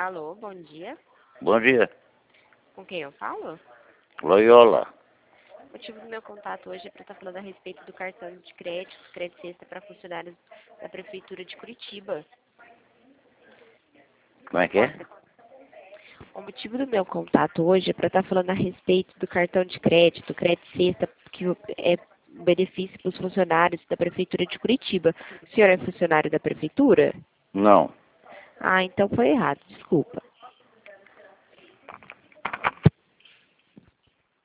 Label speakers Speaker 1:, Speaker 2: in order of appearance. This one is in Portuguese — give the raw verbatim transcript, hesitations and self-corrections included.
Speaker 1: Alô, bom dia.
Speaker 2: Bom dia.
Speaker 1: Com quem eu falo?
Speaker 2: Loyola.
Speaker 1: O motivo do meu contato hoje é para estar falando a respeito do cartão de crédito, crédito sexta para funcionários da Prefeitura de Curitiba.
Speaker 2: Como é que é?
Speaker 1: O motivo do meu contato hoje é para estar falando a respeito do cartão de crédito, crédito sexta, que é um benefício para os funcionários da Prefeitura de Curitiba. O senhor é funcionário da Prefeitura?
Speaker 2: Não.
Speaker 1: Ah, então foi errado, desculpa.